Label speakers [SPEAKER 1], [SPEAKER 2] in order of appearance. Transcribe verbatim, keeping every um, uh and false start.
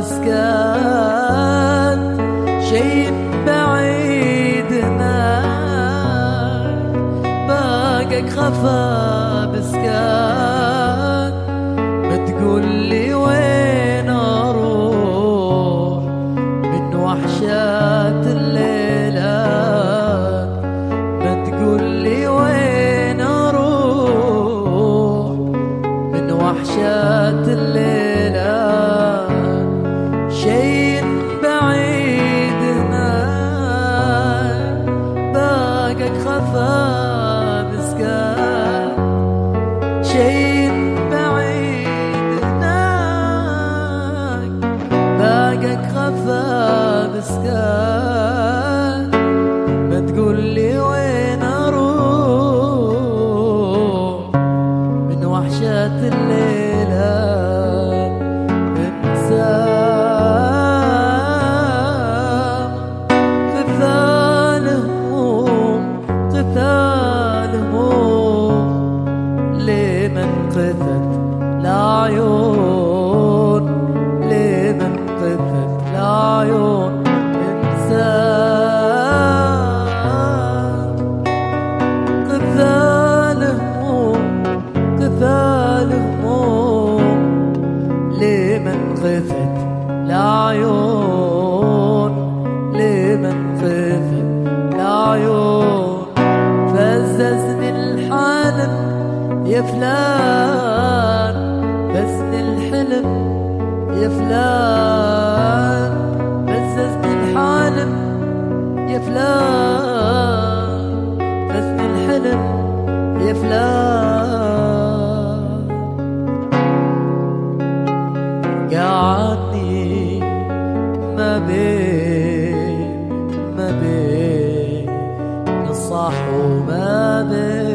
[SPEAKER 1] بسكات شي بعيد هناك باقك خفا بسكات ما تقولي وين اروح من وحشات الليلات ما تقولي وين اروح من وحشات الليلات شي بعيد هناك باقك خفا بسكات شي بعيد هناك باقك خفا بسكات ما تقولي وين اروح من وحشات الليلات انسان قتال هموم قتال هموم لمن قتت العيون لمن قتت العيون انسان قتال هموم قتال هموم لمن قتت العيون لمن قتت العيون فززني الحلم يا فلان فزني الحلم يا فلان فززني الحلم يا فلان فزني الحلم يا فلان قعدني ما بين ما بين الصح وما بين